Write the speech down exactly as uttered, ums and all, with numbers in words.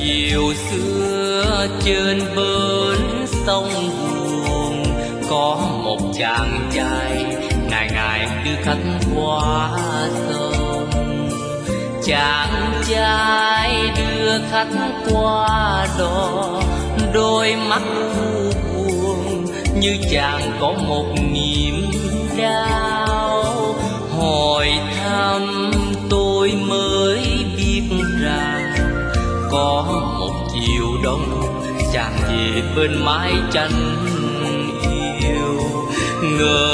chiều xưa trên bến sông buồn, có một chàng trai ngày ngày đưa khách qua sông. Chàng trai đưa khách qua đó, đôi mắt u buồn như chàng có một niềm đau. Hỏi thăm tôi mới biết rằng có một chiều đông chàng về bên mái tranh yêu. Ngờ